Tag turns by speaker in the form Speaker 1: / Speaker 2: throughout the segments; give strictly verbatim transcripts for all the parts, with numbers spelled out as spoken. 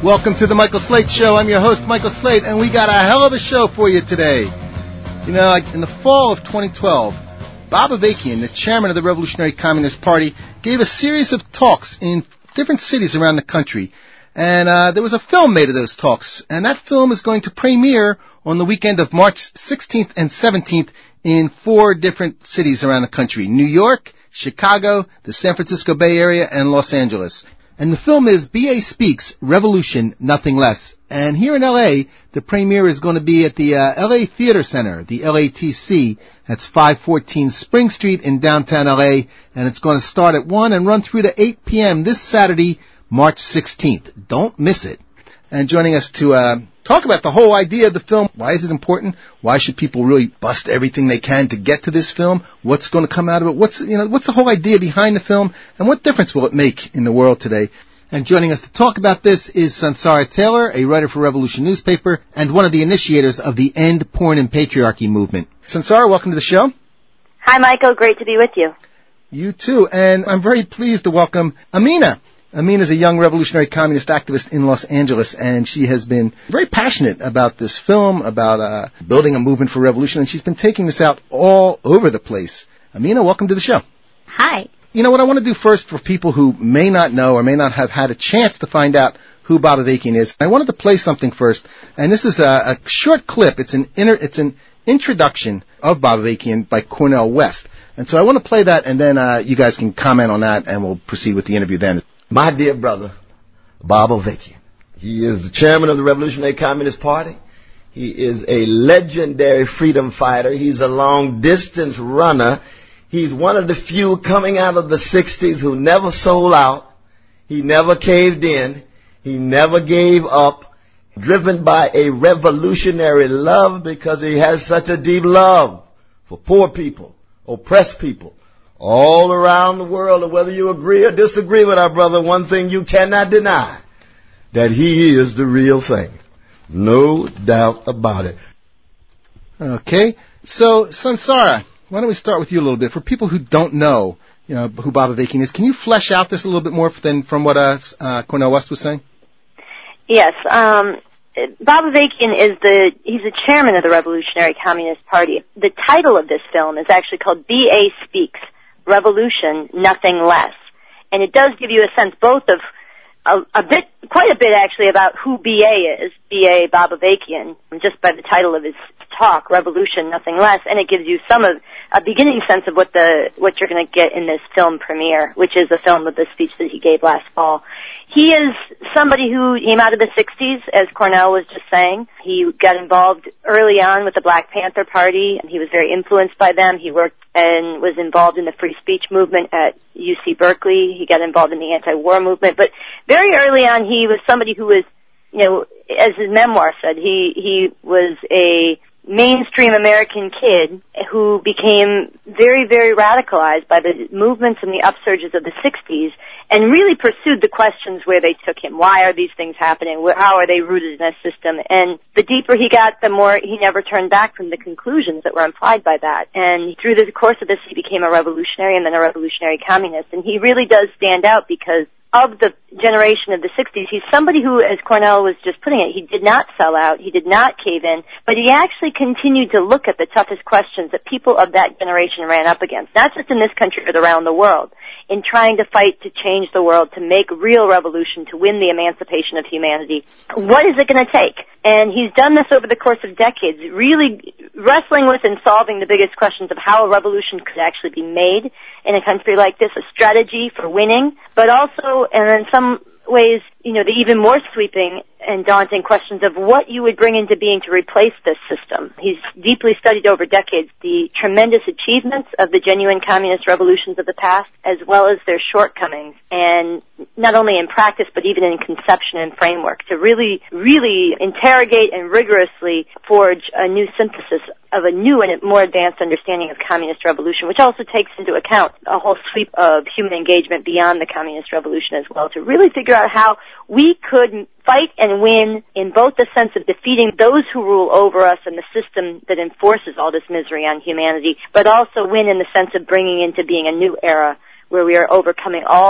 Speaker 1: Welcome to the Michael Slate Show. I'm your host, Michael Slate, and we got a hell of a show for you today. You know, in the fall of twenty twelve, Bob Avakian, the chairman of the Revolutionary Communist Party, gave a series of talks in different cities around the country. And uh, there was a film made of those talks, and that film is going to premiere on the weekend of March sixteenth and seventeenth in four different cities around the country: New York, Chicago, the San Francisco Bay Area, and Los Angeles. And the film is B A Speaks, Revolution, Nothing Less. And here in L A, the premiere is going to be at the uh, L A Theater Center, the L A T C. That's five fourteen Spring Street in downtown L A. And it's going to start at one and run through to eight p.m. this Saturday, March sixteenth. Don't miss it. And joining us to uh, talk about the whole idea of the film, why is it important? Why should people really bust everything they can to get to this film? What's going to come out of it? What's you know what's the whole idea behind the film? And what difference will it make in the world today? And joining us to talk about this is Sunsara Taylor, a writer for Revolution Newspaper and one of the initiators of the End Porn and Patriarchy movement. Sunsara, welcome to the show.
Speaker 2: Hi, Michael. Great to be with you.
Speaker 1: You too. And I'm very pleased to welcome Amina. Amina is a young revolutionary communist activist in Los Angeles, and she has been very passionate about this film, about uh, building a movement for revolution, and she's been taking this out all over the place. Amina, welcome to the show.
Speaker 3: Hi.
Speaker 1: You know, what I want to do first for people who may not know or may not have had a chance to find out who Bob Avakian is, I wanted to play something first, and this is a, a short clip. It's an inter, it's an introduction of Bob Avakian by Cornel West. And so I want to play that, and then uh, you guys can comment on that, and we'll proceed with the interview then.
Speaker 4: My dear brother, Bob Avakian. He is the chairman of the Revolutionary Communist Party. He is a legendary freedom fighter. He's a long-distance runner. He's one of the few coming out of the sixties who never sold out. He never caved in. He never gave up. Driven by a revolutionary love because he has such a deep love for poor people, oppressed people, all around the world. And whether you agree or disagree with our brother, one thing you cannot deny, that he is the real thing. No doubt about it.
Speaker 1: Okay. So, Sunsara, why don't we start with you a little bit? For people who don't know, you know, who Bob Avakian is, can you flesh out this a little bit more than from what uh, uh, Cornel West was saying?
Speaker 2: Yes. Um, Bob Avakian is the, he's the chairman of the Revolutionary Communist Party. The title of this film is actually called B A Speaks, Revolution, Nothing Less. And it does give you a sense both of a, a bit, quite a bit actually, about who B A is, B A Bob Avakian, just by the title of his talk, Revolution, Nothing Less, and it gives you some of, a beginning sense of what the, what you're going to get in this film premiere, which is a film of the speech that he gave last fall. He is somebody who came out of the sixties, as Cornel was just saying. He got involved early on with the Black Panther Party, and he was very influenced by them. He worked and was involved in the free speech movement at U C Berkeley. He got involved in the anti-war movement. But very early on, he was somebody who was, you know, as his memoir said, he, he was a mainstream American kid who became very, very radicalized by the movements and the upsurges of the sixties and really pursued the questions where they took him. Why are these things happening? How are they rooted in a system? And the deeper he got, the more he never turned back from the conclusions that were implied by that. And through the course of this, he became a revolutionary and then a revolutionary communist. And he really does stand out because of the generation of the sixties, he's somebody who, as Cornel was just putting it, he did not sell out, he did not cave in, but he actually continued to look at the toughest questions that people of that generation ran up against, not just in this country but around the world, in trying to fight to change the world, to make real revolution, to win the emancipation of humanity. What is it going to take? And he's done this over the course of decades, really wrestling with and solving the biggest questions of how a revolution could actually be made in a country like this, a strategy for winning, but also, and in some ways, you know, the even more sweeping and daunting questions of what you would bring into being to replace this system. He's deeply studied over decades the tremendous achievements of the genuine communist revolutions of the past, as well as their shortcomings, and not only in practice, but even in conception and framework, to really, really interrogate and rigorously forge a new synthesis of a new and more advanced understanding of communist revolution, which also takes into account a whole sweep of human engagement beyond the communist revolution as well, to really figure out how we could fight and win in both the sense of defeating those who rule over us and the system that enforces all this misery on humanity, but also win in the sense of bringing into being a new era where we are overcoming all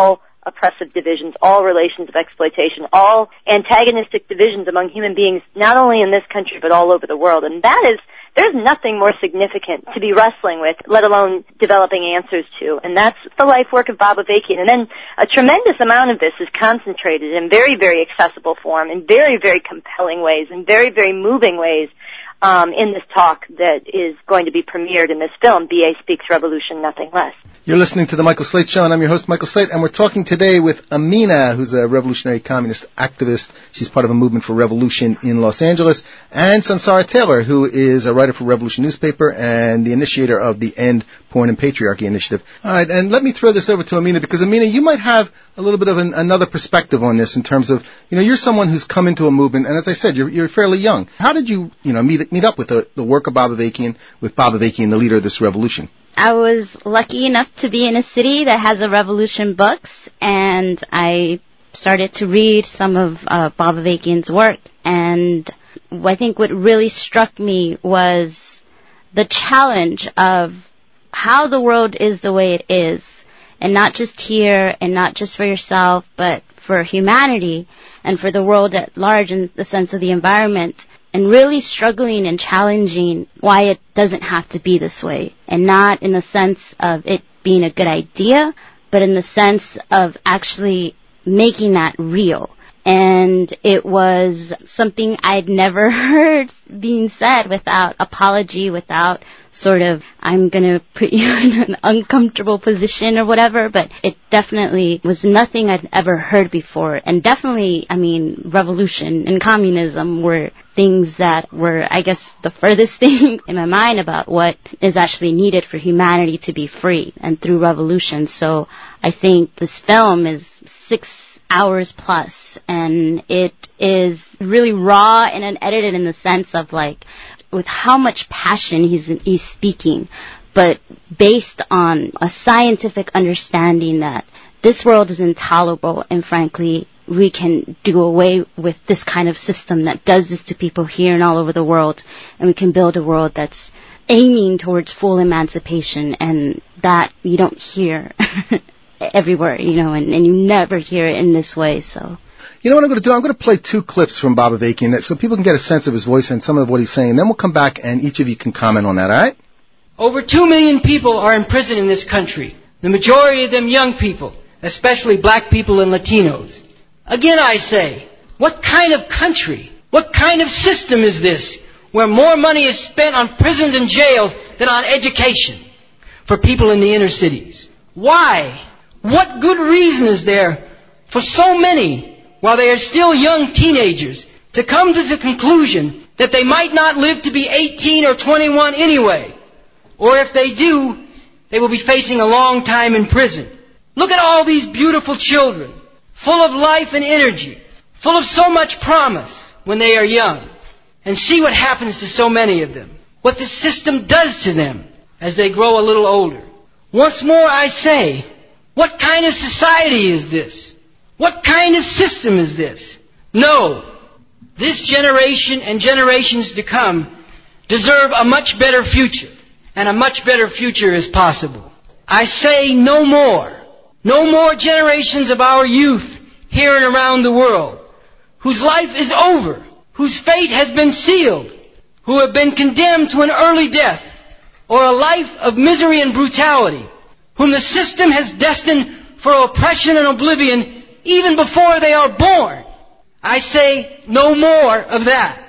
Speaker 2: oppressive divisions, all relations of exploitation, all antagonistic divisions among human beings, not only in this country but all over the world. And that is, there's nothing more significant to be wrestling with, let alone developing answers to. And that's the life work of Bob Avakian. And then a tremendous amount of this is concentrated in very, very accessible form, in very, very compelling ways, in very, very moving ways, um, in this talk that is going to be premiered in this film, B A Speaks Revolution, Nothing Less.
Speaker 1: You're listening to The Michael Slate Show, and I'm your host, Michael Slate, and we're talking today with Amina, who's a revolutionary communist activist. She's part of a movement for revolution in Los Angeles, and Sansara Taylor, who is a writer for Revolution newspaper and the initiator of the End Porn and Patriarchy initiative. All right, and let me throw this over to Amina, because Amina, you might have a little bit of an, another perspective on this in terms of, you know, you're someone who's come into a movement, and as I said, you're, you're fairly young. How did you, you know, meet, meet up with the, the work of Bob Avakian, with Bob Avakian, the leader of this revolution?
Speaker 3: I was lucky enough to be in a city that has a revolution books, and I started to read some of uh, Bob Avakian's work, and I think what really struck me was the challenge of how the world is the way it is, and not just here, and not just for yourself, but for humanity, and for the world at large in the sense of the environment, and really struggling and challenging why it doesn't have to be this way. And not in the sense of it being a good idea, but in the sense of actually making that real. And it was something I'd never heard being said without apology, without sort of, I'm going to put you in an uncomfortable position or whatever, but it definitely was nothing I'd ever heard before. And definitely, I mean, revolution and communism were things that were, I guess, the furthest thing in my mind about what is actually needed for humanity to be free and through revolution. So I think this film is six hours plus, and it is really raw and unedited in the sense of, like, with how much passion he's he's speaking, but based on a scientific understanding that this world is intolerable, and frankly, we can do away with this kind of system that does this to people here and all over the world, and we can build a world that's aiming towards full emancipation, and that you don't hear everywhere, you know, and, and you never hear it in this way, so...
Speaker 1: You know what I'm going to do? I'm going to play two clips from Bob Avakian so people can get a sense of his voice and some of what he's saying. Then we'll come back and each of you can comment on that, all right?
Speaker 5: Over two million people are in prison in this country. The majority of them young people, especially black people and Latinos. Again, I say, what kind of country, what kind of system is this where more money is spent on prisons and jails than on education for people in the inner cities? Why? What good reason is there for so many, while they are still young teenagers, to come to the conclusion that they might not live to be eighteen or twenty-one anyway? Or if they do, they will be facing a long time in prison. Look at all these beautiful children, full of life and energy, full of so much promise when they are young, and see what happens to so many of them, what the system does to them as they grow a little older. Once more I say, what kind of society is this? What kind of system is this? No, this generation and generations to come deserve a much better future, and a much better future is possible. I say no more. No more generations of our youth here and around the world whose life is over, whose fate has been sealed, who have been condemned to an early death or a life of misery and brutality, whom the system has destined for oppression and oblivion even before they are born. I say no more of that.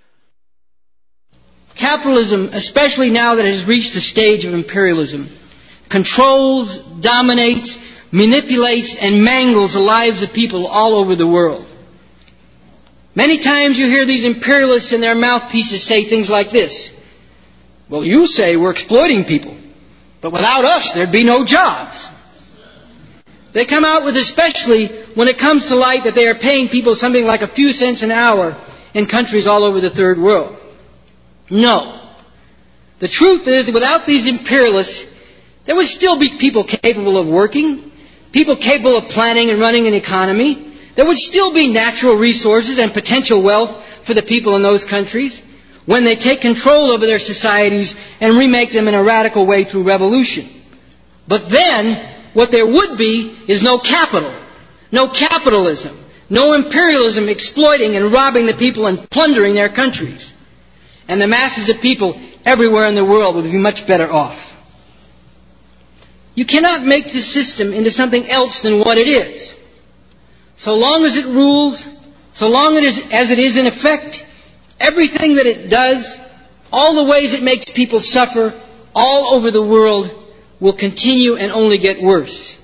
Speaker 5: Capitalism, especially now that it has reached the stage of imperialism, controls, dominates, manipulates, and mangles the lives of people all over the world. Many times you hear these imperialists and their mouthpieces say things like this. Well, you say we're exploiting people, but without us there'd be no jobs. They come out with, especially when it comes to light, that they are paying people something like a few cents an hour in countries all over the third world. No. The truth is that without these imperialists, there would still be people capable of working, people capable of planning and running an economy. There would still be natural resources and potential wealth for the people in those countries when they take control over their societies and remake them in a radical way through revolution. But then, what there would be is no capital. no capitalism, no imperialism exploiting and robbing the people and plundering their countries. And the masses of people everywhere in the world would be much better off. You cannot make this system into something else than what it is. So long as it rules, so long as it is in effect, everything that it does, all the ways it makes people suffer all over the world will continue and only get worse.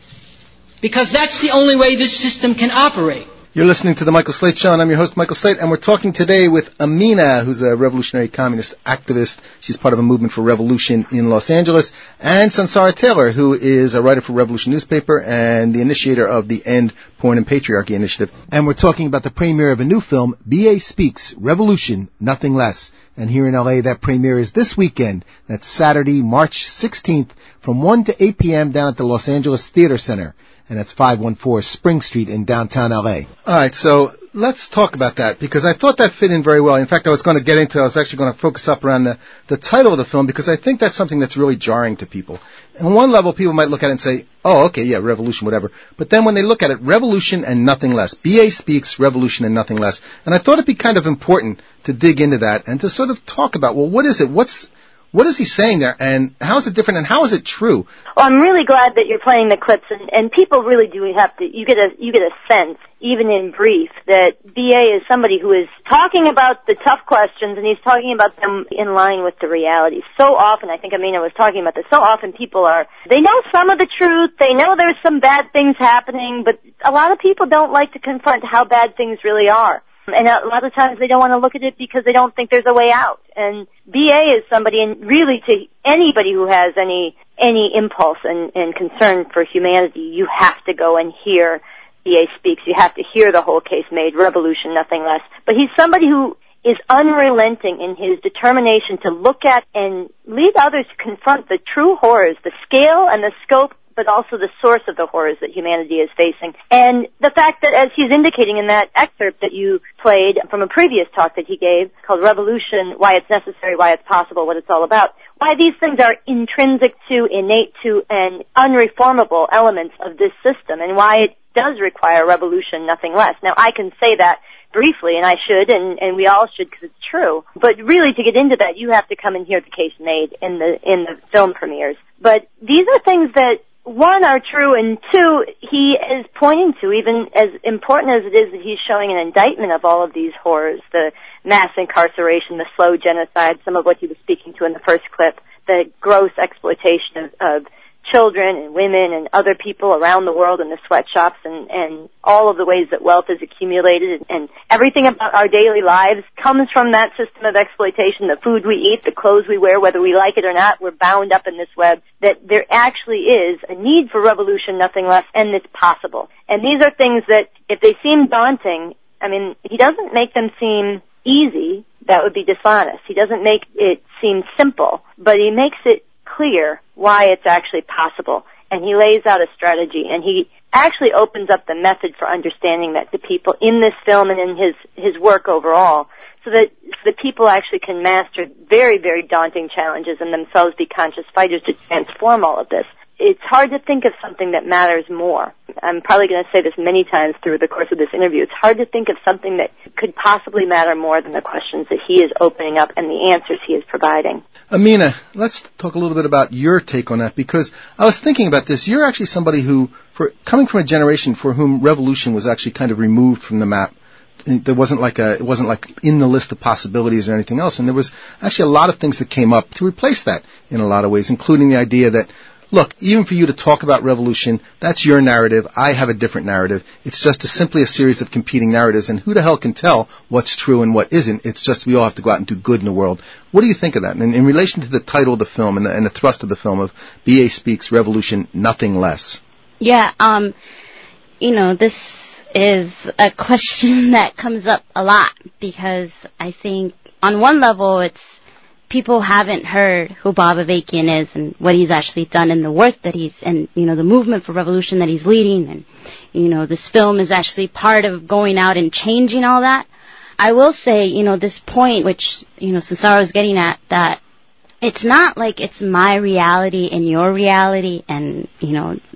Speaker 5: Because that's the only way this system can operate.
Speaker 1: You're listening to The Michael Slate Show, and I'm your host, Michael Slate, and we're talking today with Amina, who's a revolutionary communist activist. She's part of a movement for revolution in Los Angeles, and Sansara Taylor, who is a writer for Revolution newspaper and the initiator of the End Porn and Patriarchy Initiative. And we're talking about the premiere of a new film, B A Speaks, Revolution, Nothing Less. And here in L A, that premiere is this weekend. That's Saturday, March sixteenth, from one to eight p.m. down at the Los Angeles Theater Center. And that's five one four Spring Street in downtown L A. All right, so let's talk about that, because I thought that fit in very well. In fact, I was going to get into, I was actually going to focus up around the, the title of the film, because I think that's something that's really jarring to people. On one level, people might look at it and say, oh, okay, yeah, revolution, whatever. But then when they look at it, revolution and nothing less. B A Speaks, revolution and nothing less. And I thought it'd be kind of important to dig into that and to sort of talk about, well, what is it? What's... What is he saying there, and how is it different, and how is it true?
Speaker 2: Well, I'm really glad that you're playing the clips, and, and people really do have to, you get a, you get a sense, even in brief, that B A is somebody who is talking about the tough questions, and he's talking about them in line with the reality. So often, I think Amina was talking about this, so often people are, they know some of the truth, they know there's some bad things happening, but a lot of people don't like to confront how bad things really are. And a lot of times they don't want to look at it because they don't think there's a way out. And B A is somebody, and really to anybody who has any any impulse and, and concern for humanity, you have to go and hear B A Speaks. You have to hear the whole case made, revolution, nothing less. But he's somebody who is unrelenting in his determination to look at and lead others to confront the true horrors, the scale and the scope, but also the source of the horrors that humanity is facing. And the fact that, as he's indicating in that excerpt that you played from a previous talk that he gave called Revolution, Why It's Necessary, Why It's Possible, What It's All About, why these things are intrinsic to, innate to, and unreformable elements of this system, and why it does require revolution, nothing less. Now, I can say that briefly, and I should, and, and we all should, because it's true. But really, to get into that, you have to come and hear the case made in the in the film premieres. But these are things that, one, are true, and two, he is pointing to, even as important as it is that he's showing an indictment of all of these horrors, the mass incarceration, the slow genocide, some of what he was speaking to in the first clip, the gross exploitation of, of children and women and other people around the world in the sweatshops, and, and all of the ways that wealth is accumulated, and, and everything about our daily lives comes from that system of exploitation. The food we eat, the clothes we wear, whether we like it or not, we're bound up in this web, that there actually is a need for revolution, nothing less, and it's possible. And these are things that, if they seem daunting, I mean, he doesn't make them seem easy. That would be dishonest. He doesn't make it seem simple, but he makes it clear why it's actually possible, and he lays out a strategy, and he actually opens up the method for understanding that to people in this film and in his his work overall, so that so that people actually can master very, very daunting challenges and themselves be conscious fighters to transform all of this. It's hard to think of something that matters more. I'm probably going to say this many times through the course of this interview. It's hard to think of something that could possibly matter more than the questions that he is opening up and the answers he is providing.
Speaker 1: Amina, let's talk a little bit about your take on that, because I was thinking about this. You're actually somebody who, for coming from a generation for whom revolution was actually kind of removed from the map. There wasn't like a, it wasn't like in the list of possibilities or anything else, and there was actually a lot of things that came up to replace that in a lot of ways, including the idea that, look, even for you to talk about revolution, that's your narrative. I have a different narrative. It's just a, simply a series of competing narratives, and who the hell can tell what's true and what isn't? It's just we all have to go out and do good in the world. What do you think of that? And in relation to the title of the film and the, and the thrust of the film of B A Speaks, Revolution, Nothing Less.
Speaker 3: Yeah, um, you know, this is a question that comes up a lot, because I think on one level it's people haven't heard who Bob Avakian is and what he's actually done and the work that he's, and, you know, the movement for revolution that he's leading. And, you know, this film is actually part of going out and changing all that. I will say, you know, this point, which, you know, Sansara was getting at, that it's not like it's my reality and your reality and, you know,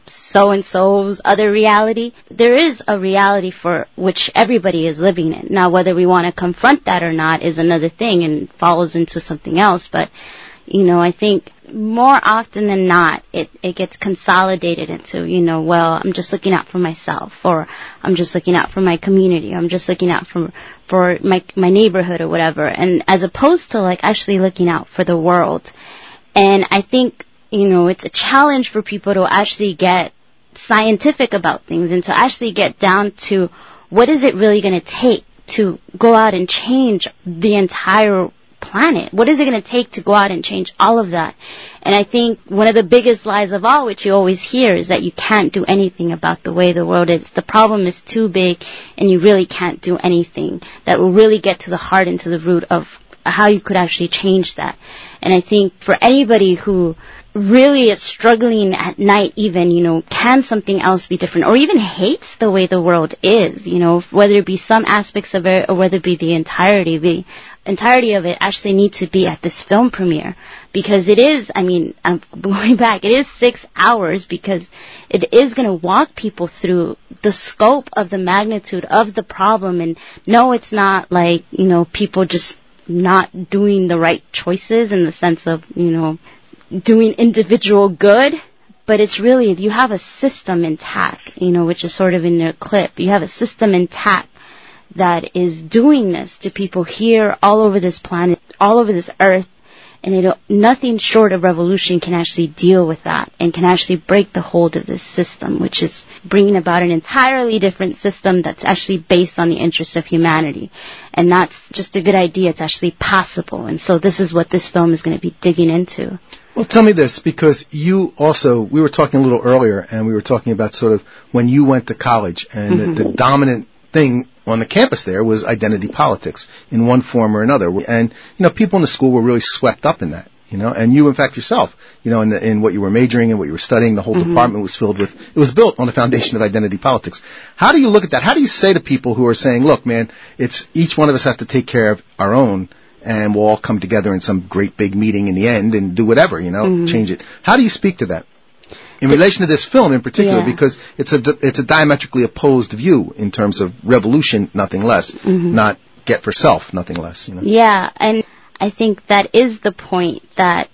Speaker 3: so-and-so's other reality. There is a reality for which everybody is living in. Now, whether we want to confront that or not is another thing and falls into something else. But, you know, I think more often than not, it, it gets consolidated into, you know, well, I'm just looking out for myself, or I'm just looking out for my community, or I'm just looking out for, for my, my neighborhood or whatever. And as opposed to, like, actually looking out for the world. And I think, you know, it's a challenge for people to actually get scientific about things and to actually get down to what is it really going to take to go out and change the entire planet? What is it going to take to go out and change all of that? And I think one of the biggest lies of all, which you always hear, is that you can't do anything about the way the world is. The problem is too big, and you really can't do anything that will really get to the heart and to the root of how you could actually change that. And I think for anybody who really is struggling at night even, you know, can something else be different, or even hates the way the world is, you know, whether it be some aspects of it or whether it be the entirety, the entirety of it actually need to be at this film premiere, because it is, I mean, I'm going back, it is six hours because it is going to walk people through the scope of the magnitude of the problem. And no, it's not like, you know, people just not doing the right choices in the sense of, you know, doing individual good, but it's really, you have a system intact, you know, which is sort of in their clip. You have a system intact that is doing this to people here all over this planet, all over this earth, and it, nothing short of revolution can actually deal with that and can actually break the hold of this system, which is bringing about an entirely different system that's actually based on the interests of humanity. And that's just a good idea. It's actually possible. And so this is what this film is going to be digging into.
Speaker 1: Well, tell me this, because you also, we were talking a little earlier, and we were talking about sort of when you went to college, and mm-hmm. the, the dominant thing on the campus there was identity politics in one form or another. And, you know, people in the school were really swept up in that, you know, and you, in fact, yourself, you know, in, the, in what you were majoring in, what you were studying, the whole mm-hmm. department was filled with, it was built on the foundation of identity politics. How do you look at that? How do you say to people who are saying, look, man, it's each one of us has to take care of our own, and we'll all come together in some great big meeting in the end and do whatever, you know, mm-hmm. change it. How do you speak to that? In relation to this film in particular, yeah. because it's a, it's a diametrically opposed view in terms of revolution, nothing less, mm-hmm. not get for self, nothing less. You know?
Speaker 3: Yeah, and I think that is the point, that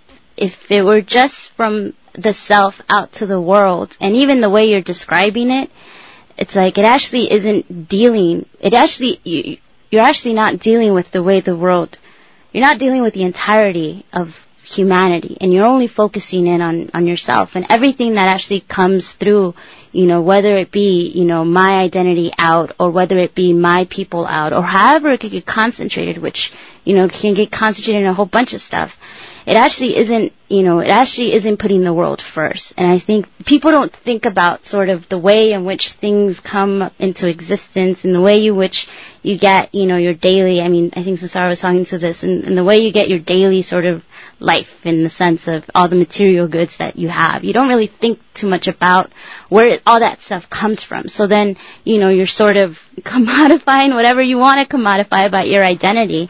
Speaker 3: if it were just from the self out to the world, and even the way you're describing it, it's like it actually isn't dealing, it actually, you, you're actually not dealing with the way the world, you're not dealing with the entirety of humanity, and you're only focusing in on, on yourself and everything that actually comes through, you know, whether it be, you know, my identity out, or whether it be my people out, or however it could get concentrated, which, you know, can get concentrated in a whole bunch of stuff. It actually isn't, you know, it actually isn't putting the world first. And I think people don't think about sort of the way in which things come into existence, and the way in which you get, you know, your daily, I mean, I think Cesar was talking to this, and, and the way you get your daily sort of life in the sense of all the material goods that you have. You don't really think too much about where it, all that stuff comes from. So then, you know, you're sort of commodifying whatever you want to commodify about your identity.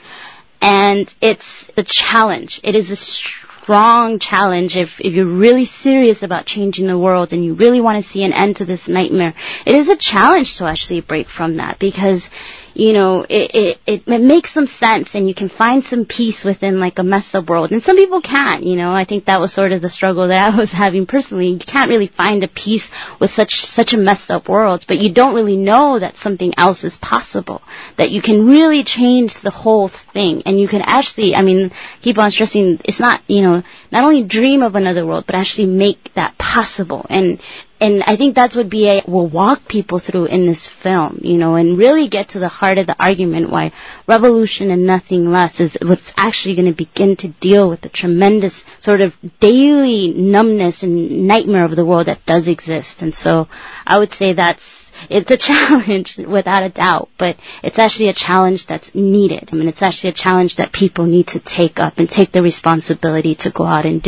Speaker 3: And it's a challenge. It is a strong challenge if, if you're really serious about changing the world and you really want to see an end to this nightmare. It is a challenge to actually break from that, because, you know, it, it, it, it makes some sense, and you can find some peace within like a messed up world. And some people can't, you know. I think that was sort of the struggle that I was having personally. You can't really find a peace with such such a messed up world, but you don't really know that something else is possible, that you can really change the whole thing. And you can actually, I mean, keep on stressing, it's not, you know, not only dream of another world, but actually make that possible. And And I think that's what B A will walk people through in this film, you know, and really get to the heart of the argument why revolution and nothing less is what's actually going to begin to deal with the tremendous sort of daily numbness and nightmare of the world that does exist. And so I would say that's, it's a challenge without a doubt, but it's actually a challenge that's needed. I mean, it's actually a challenge that people need to take up and take the responsibility to go out and do.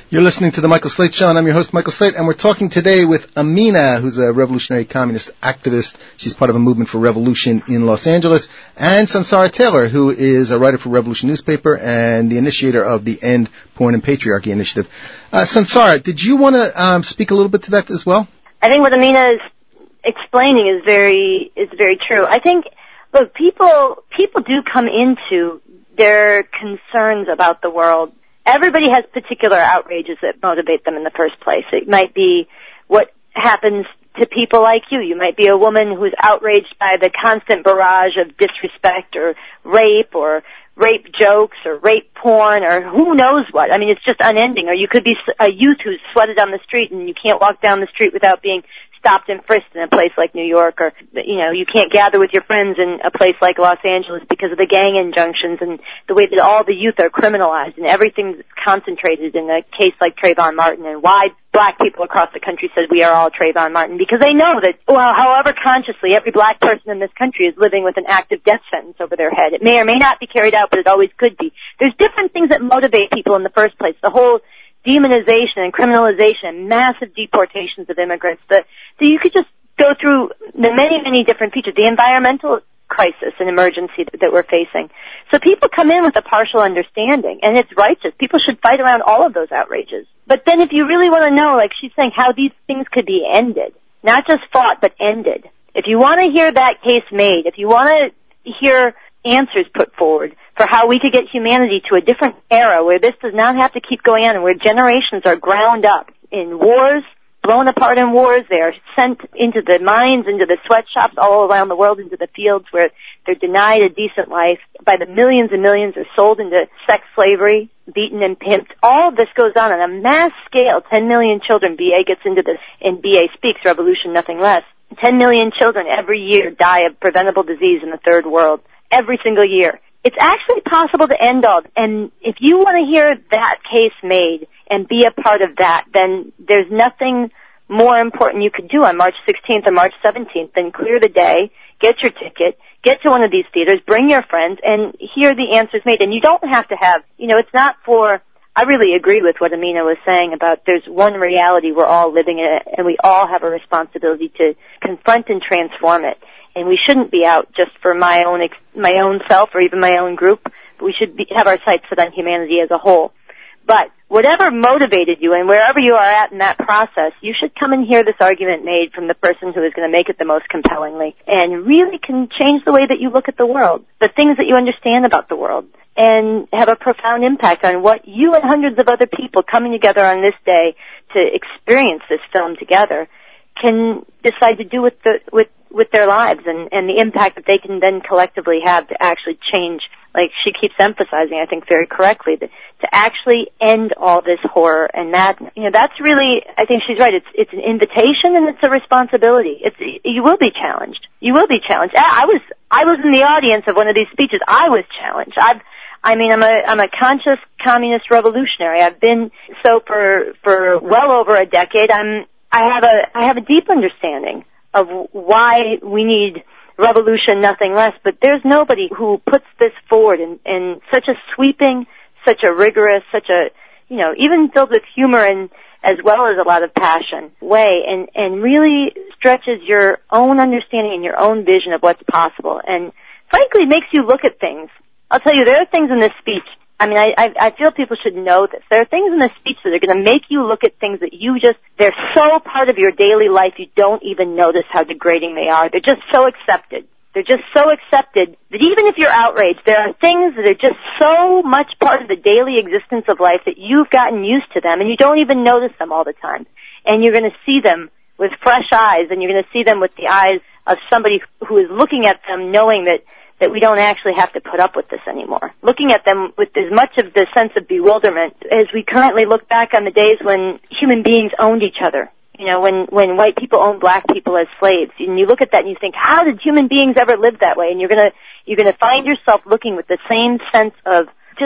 Speaker 1: You're listening to The Michael Slate Show, and I'm your host, Michael Slate, and we're talking today with Amina, who's a revolutionary communist activist. She's part of a movement for revolution in Los Angeles, and Sansara Taylor, who is a writer for Revolution newspaper and the initiator of the End Porn and Patriarchy initiative. Uh, Sansara, did you want to um, speak a little bit to that as well?
Speaker 2: I think what Amina is explaining is very is very true. I think, look, people people do come into their concerns about the world. Everybody has particular outrages that motivate them in the first place. It might be what happens to people like you. You might be a woman who's outraged by the constant barrage of disrespect or rape or rape jokes or rape porn or who knows what. I mean, it's just unending. Or you could be a youth who's flooded on the street and you can't walk down the street without being stopped and frisked in a place like New York, or, you know, you can't gather with your friends in a place like Los Angeles because of the gang injunctions and the way that all the youth are criminalized and everything's concentrated in a case like Trayvon Martin, and why black people across the country said we are all Trayvon Martin, because they know that, well, however consciously, every black person in this country is living with an active death sentence over their head. It may or may not be carried out, but it always could be. There's different things that motivate people in the first place. The whole demonization and criminalization and massive deportations of immigrants. The, so you could just go through the many, many different features. The environmental crisis and emergency that, that we're facing. So people come in with a partial understanding, and it's righteous. People should fight around all of those outrages. But then if you really want to know, like she's saying, how these things could be ended, not just fought, but ended. If you want to hear that case made, if you want to hear answers put forward for how we could get humanity to a different era where this does not have to keep going on and where generations are ground up in wars, blown apart in wars, they are sent into the mines, into the sweatshops all around the world, into the fields where they're denied a decent life, by the millions and millions are sold into sex slavery, beaten and pimped. All of this goes on on a mass scale. ten million children, B A gets into this in B A Speaks, Revolution Nothing Less. ten million children every year die of preventable disease in the third world. Every single year. It's actually possible to end all. And if you want to hear that case made and be a part of that, then there's nothing more important you could do on March sixteenth or March seventeenth than clear the day, get your ticket, get to one of these theaters, bring your friends, and hear the answers made. And you don't have to have, you know, it's not for, I really agree with what Amina was saying about there's one reality we're all living in, and we all have a responsibility to confront and transform it. And we shouldn't be out just for my own ex- my own self or even my own group. We should be, have our sights set on humanity as a whole. But whatever motivated you and wherever you are at in that process, you should come and hear this argument made from the person who is going to make it the most compellingly and really can change the way that you look at the world, the things that you understand about the world, and have a profound impact on what you and hundreds of other people coming together on this day to experience this film together can decide to do with the with with their lives, and, and the impact that they can then collectively have to actually change, like she keeps emphasizing, I think very correctly, that to actually end all this horror and madness. You know, that's really, I think she's right, it's it's an invitation and it's a responsibility. It's you will be challenged. You will be challenged. I, I was I was in the audience of one of these speeches. I was challenged. I've I mean, I'm a I'm a conscious communist revolutionary. I've been so for for well over a decade. I'm I have a I have a deep understanding of why we need revolution, nothing less, but there's nobody who puts this forward in, in such a sweeping, such a rigorous, such a, you know, even filled with humor and as well as a lot of passion way, and, and really stretches your own understanding and your own vision of what's possible, and frankly makes you look at things. I'll tell you, there are things in this speech, I mean, I, I, I feel people should know this. There are things in this speech that are going to make you look at things that you just, they're so part of your daily life you don't even notice how degrading they are. They're just so accepted. They're just so accepted that even if you're outraged, there are things that are just so much part of the daily existence of life that you've gotten used to them and you don't even notice them all the time. And you're going to see them with fresh eyes, and you're going to see them with the eyes of somebody who is looking at them knowing that that we don't actually have to put up with this anymore. Looking at them with as much of the sense of bewilderment as we currently look back on the days when human beings owned each other. You know, when, when white people owned black people as slaves. And you look at that and you think, how did human beings ever live that way? And you're gonna, you're gonna find yourself looking with the same sense of just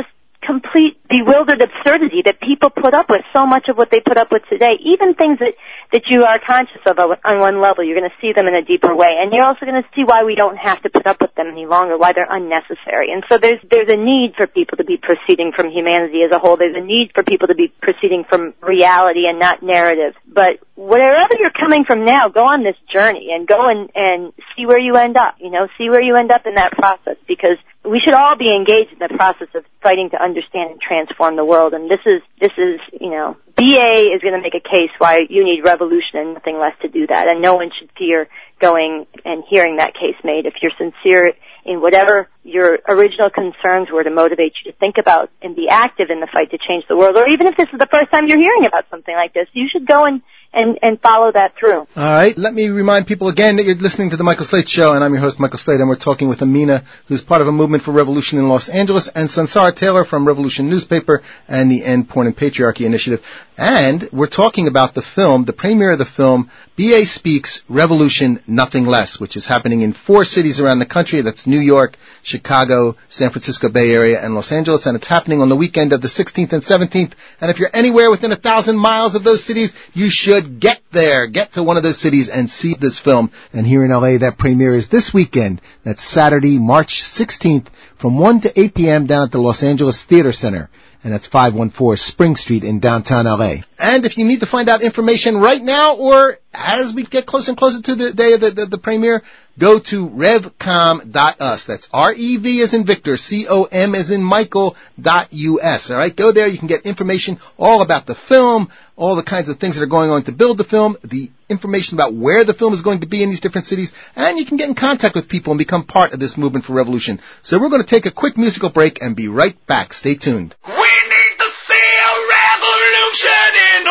Speaker 2: complete bewildered absurdity that people put up with, so much of what they put up with today, even things that, that you are conscious of on one level, you're going to see them in a deeper way. And you're also going to see why we don't have to put up with them any longer, why they're unnecessary. And so there's, there's a need for people to be proceeding from humanity as a whole. There's a need for people to be proceeding from reality and not narrative. But wherever you're coming from now, go on this journey and go and, and see where you end up, you know, see where you end up in that process, because we should all be engaged in the process of fighting to understand and transform the world. And this is, this is, you know, B A is going to make a case why you need revolution and nothing less to do that. And no one should fear going and hearing that case made. If you're sincere in whatever your original concerns were to motivate you to think about and be active in the fight to change the world, or even if this is the first time you're hearing about something like this, you should go and And, and follow that through.
Speaker 1: All right. Let me remind people again that you're listening to The Michael Slate Show, and I'm your host, Michael Slate, and we're talking with Amina, who's part of a movement for revolution in Los Angeles, and Sansara Taylor from Revolution Newspaper and the End Porn and Patriarchy Initiative. And we're talking about the film, the premiere of the film, B A Speaks, Revolution, Nothing Less, which is happening in four cities around the country. That's New York, Chicago, San Francisco Bay Area, and Los Angeles. And it's happening on the weekend of the sixteenth and seventeenth. And if you're anywhere within a thousand miles of those cities, you should get there. Get to one of those cities and see this film. And here in L A, that premiere is this weekend. That's Saturday, March sixteenth, from one to eight p.m. down at the Los Angeles Theater Center. And that's five one four Spring Street in downtown L A. And if you need to find out information right now, or as we get closer and closer to the day of the, the, the premiere, go to revcom dot u s. That's R E V as in Victor, C O M as in Michael, dot U S. All right, go there. You can get information all about the film, all the kinds of things that are going on to build the film, the information about where the film is going to be in these different cities, and you can get in contact with people and become part of this movement for revolution. So we're going to take a quick musical break and be right back. Stay tuned.
Speaker 6: We need to see a revolution in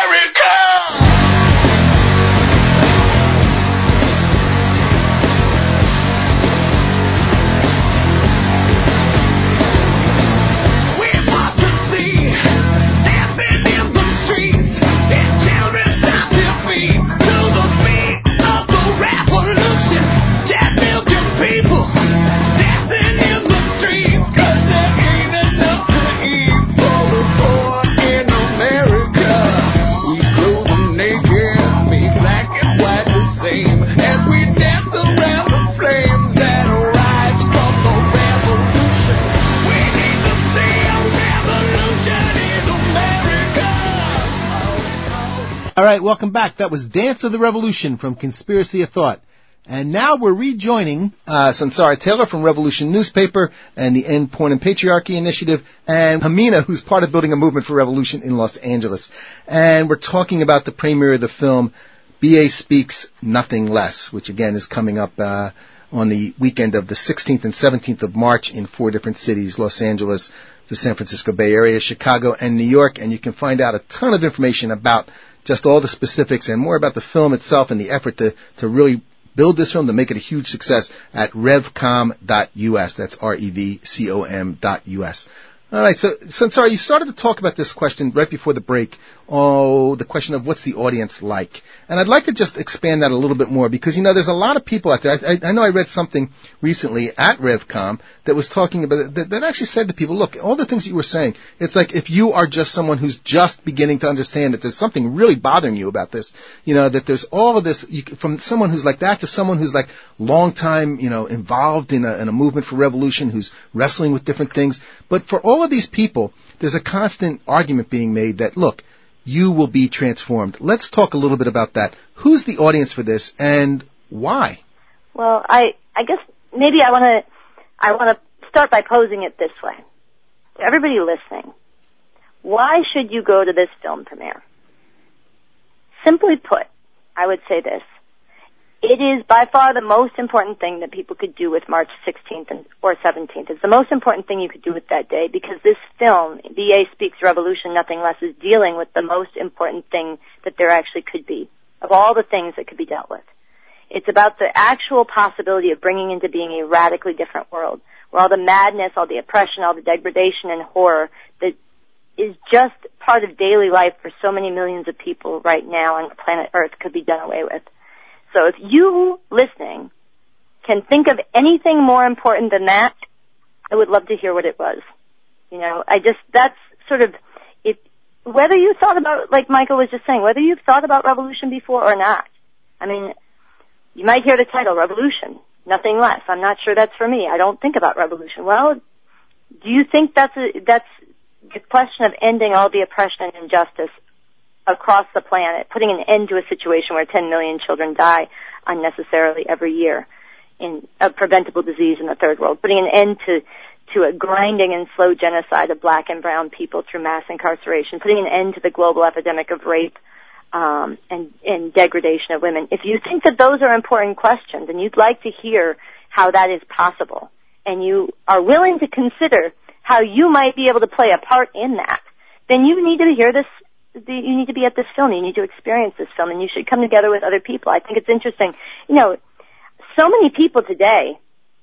Speaker 6: America.
Speaker 1: All right, welcome back. That was Dance of the Revolution from Conspiracy of Thought. And now we're rejoining uh, Sansara Taylor from Revolution Newspaper and the End Porn and Patriarchy Initiative, and Amina, who's part of building a movement for revolution in Los Angeles. And we're talking about the premiere of the film B A Speaks, Nothing Less, which again is coming up uh, on the weekend of the sixteenth and seventeenth of March in four different cities: Los Angeles, the San Francisco Bay Area, Chicago, and New York. And you can find out a ton of information about just all the specifics and more about the film itself and the effort to, to really build this film to make it a huge success at revcom dot U S. That's R E V C O M dot U S. All right, so, Sansara, you started to talk about this question right before the break. Oh, the question of what's the audience like? And I'd like to just expand that a little bit more because, you know, there's a lot of people out there. I, I, I know I read something recently at RevCom that was talking about, that, that actually said to people, look, all the things you were saying, it's like if you are just someone who's just beginning to understand that there's something really bothering you about this, you know, that there's all of this, you, from someone who's like that to someone who's like long time, you know, involved in a, in a movement for revolution, who's wrestling with different things. But for all of these people, there's a constant argument being made that, look, you will be transformed. Let's talk a little bit about that. Who's the audience for this, and why?
Speaker 2: Well, I I guess maybe I want to I want to start by posing it this way. To everybody listening, why should you go to this film premiere? Simply put, I would say this. It is by far the most important thing that people could do with March sixteenth and, or seventeenth. It's the most important thing you could do with that day because this film, B A Speaks Revolution, Nothing Less, is dealing with the most important thing that there actually could be, of all the things that could be dealt with. It's about the actual possibility of bringing into being a radically different world, where all the madness, all the oppression, all the degradation and horror that is just part of daily life for so many millions of people right now on planet Earth could be done away with. So if you, listening, can think of anything more important than that, I would love to hear what it was. You know, I just, that's sort of, it, whether you thought about, like Michael was just saying, whether you've thought about revolution before or not. I mean, you might hear the title, Revolution, nothing less. I'm not sure that's for me. I don't think about revolution. Well, do you think that's a, that's the question of ending all the oppression and injustice across the planet, putting an end to a situation where ten million children die unnecessarily every year in a preventable disease in the third world, putting an end to, to a grinding and slow genocide of black and brown people through mass incarceration, putting an end to the global epidemic of rape um, and, and degradation of women. If you think that those are important questions and you'd like to hear how that is possible, and you are willing to consider how you might be able to play a part in that, then you need to hear this, the, you need to be at this film, you need to experience this film, and you should come together with other people. I think it's interesting. You know, so many people today,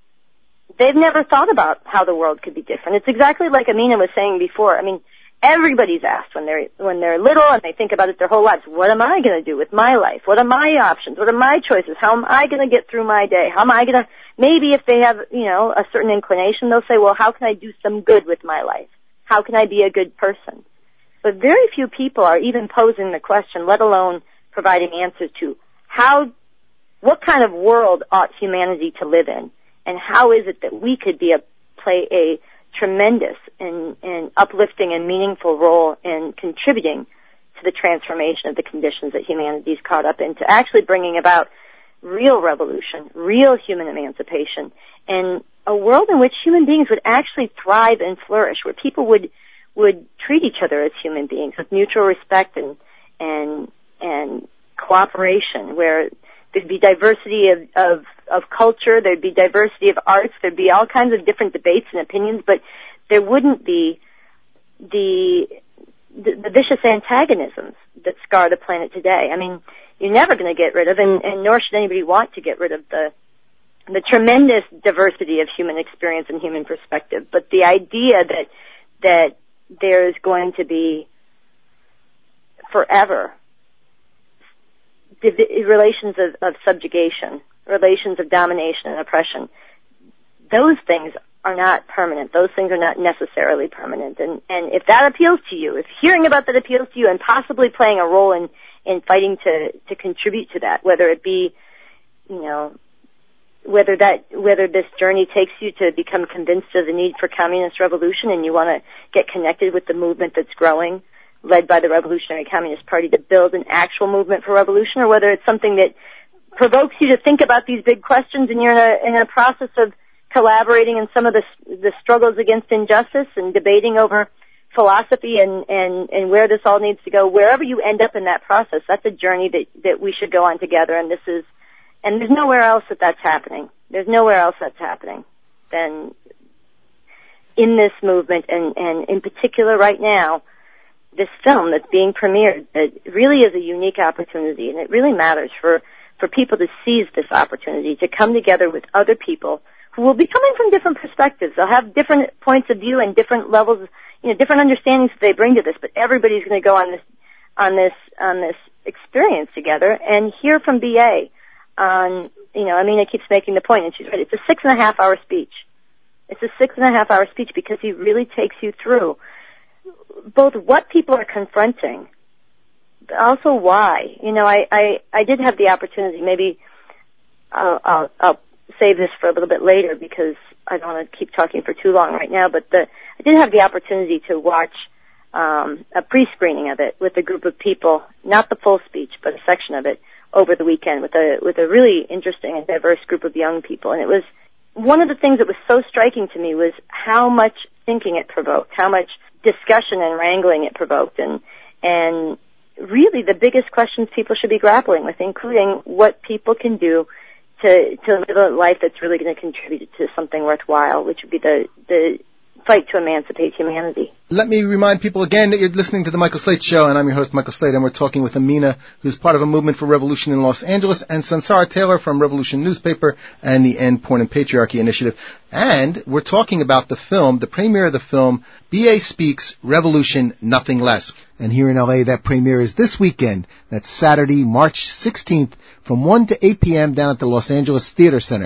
Speaker 2: they've never thought about how the world could be different. It's exactly like Amina was saying before. I mean, everybody's asked when they're, when they're little and they think about it their whole lives, what am I going to do with my life? What are my options? What are my choices? How am I going to get through my day? How am I going to, maybe if they have, you know, a certain inclination, they'll say, well, how can I do some good with my life? How can I be a good person? But very few people are even posing the question, let alone providing answers to how, what kind of world ought humanity to live in? And how is it that we could be a, play a tremendous and, and uplifting and meaningful role in contributing to the transformation of the conditions that humanity's caught up in, to actually bringing about real revolution, real human emancipation, and a world in which human beings would actually thrive and flourish, where people would would treat each other as human beings with mutual respect and and and cooperation, where there'd be diversity of, of, of culture, there'd be diversity of arts, there'd be all kinds of different debates and opinions, but there wouldn't be the, the, the vicious antagonisms that scar the planet today. I mean, you're never going to get rid of, and, and nor should anybody want to get rid of the, the tremendous diversity of human experience and human perspective, but the idea that, that there's going to be forever relations of, of subjugation, relations of domination and oppression, those things are not permanent. Those things are not necessarily permanent. And, and if that appeals to you, if hearing about that appeals to you and possibly playing a role in, in fighting to, to contribute to that, whether it be, you know, whether that, whether this journey takes you to become convinced of the need for communist revolution and you want to get connected with the movement that's growing, led by the Revolutionary Communist Party, to build an actual movement for revolution, or whether it's something that provokes you to think about these big questions and you're in a, in a process of collaborating in some of the, the struggles against injustice and debating over philosophy and, and, and where this all needs to go. Wherever you end up in that process, that's a journey that, that we should go on together, and this is, and there's nowhere else that that's happening. There's nowhere else that's happening than in this movement, and, and in particular right now, this film that's being premiered, it really is a unique opportunity, and it really matters for, for people to seize this opportunity, to come together with other people who will be coming from different perspectives. They'll have different points of view and different levels, you know, different understandings that they bring to this, but everybody's going to go on this, on this, on this experience together and hear from B A on, you know, Amina keeps making the point, and she's right, it's a six and a half hour speech. It's a six and a half hour speech because he really takes you through both what people are confronting, but also why. You know, I, I, I did have the opportunity, maybe I'll, I'll, I'll save this for a little bit later because I don't want to keep talking for too long right now, but the, I did have the opportunity to watch um, a pre-screening of it with a group of people, not the full speech, but a section of it over the weekend with a, with a really interesting and diverse group of young people. And it was, one of the things that was so striking to me was how much thinking it provoked, how much discussion and wrangling it provoked, and and really the biggest questions people should be grappling with, including what people can do to to live a life that's really going to contribute to something worthwhile, which would be the the fight to emancipate humanity.
Speaker 1: Let me remind people again that you're listening to The Michael Slate Show, and I'm your host, Michael Slate, and we're talking with Amina, who's part of a movement for revolution in Los Angeles, and Sansara Taylor from Revolution Newspaper and the End Porn and Patriarchy Initiative. And we're talking about the film, the premiere of the film, B A Speaks, Revolution, Nothing Less. And here in L A, that premiere is this weekend. That's Saturday, March sixteenth, from one to eight p.m. down at the Los Angeles Theater Center.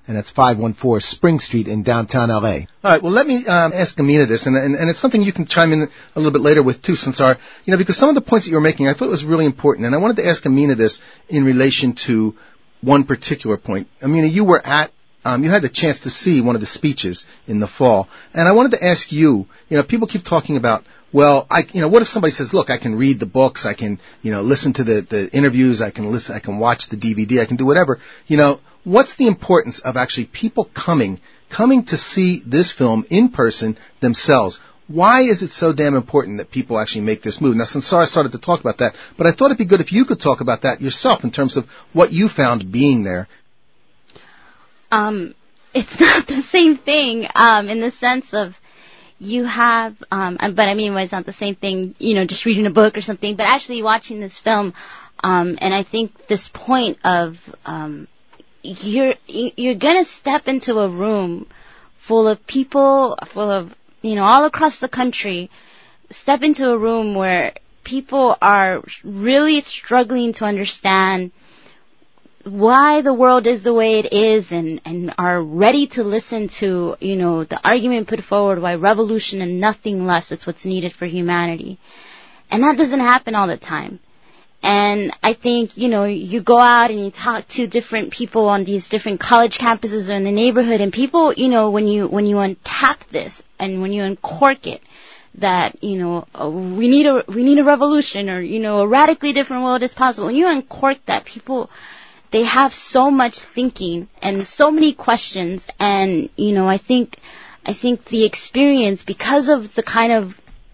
Speaker 1: and that's five one four Spring Street in downtown L A. All right, well, let me um, ask Amina this, and, and, and it's something you can chime in a little bit later with, too, Sansar, you know, because some of the points that you were making I thought was really important, and I wanted to ask Amina this in relation to one particular point. Amina, you were at Um, you had the chance to see one of the speeches in the fall, and I wanted to ask you, you know, people keep talking about, well, I, you know, what if somebody says, look, I can read the books, I can, you know, listen to the, the interviews, I can listen, I can watch the D V D, I can do whatever, you know, what's the importance of actually people coming, coming to see this film in person themselves? Why is it so damn important that people actually make this move? Now, Sansara started to talk about that, but I thought it'd be good if you could talk about that yourself in terms of what you found being there.
Speaker 3: Um, it's not the same thing, um, in the sense of you have, um, but I mean, it's not the same thing, you know, just reading a book or something, but actually watching this film, um, and I think this point of, um, you're, you're gonna step into a room full of people, full of, you know, all across the country, step into a room where people are really struggling to understand why the world is the way it is, and, and are ready to listen to, you know, the argument put forward why revolution and nothing less is what's needed for humanity. And that doesn't happen all the time. And I think, you know, you go out and you talk to different people on these different college campuses or in the neighborhood, and people, you know, when you, when you untap this and when you uncork it, that, you know, uh, we need a, we need a revolution, or, you know, a radically different world is possible. When you uncork that, people, they have so much thinking and so many questions, and, you know, I think, I think the experience, because of the kind of